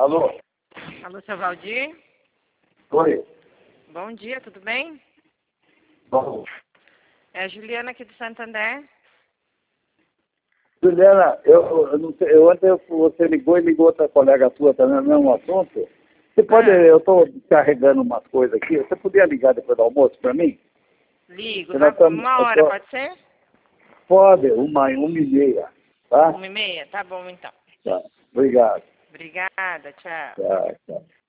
Alô? Alô, seu Valdir? Oi. Bom dia, tudo bem? Bom. É a Juliana aqui do Santander. Juliana, eu não sei, ontem você ligou e ligou outra colega tua também no mesmo assunto. Você pode, eu estou carregando umas coisas aqui, você podia ligar depois do almoço para mim? Ligo, Nós uma hora, pode ser? Pode, 1h30, tá? 1h30? Tá bom, então. Tá. Obrigado. Obrigada, tchau. Tchau, tchau.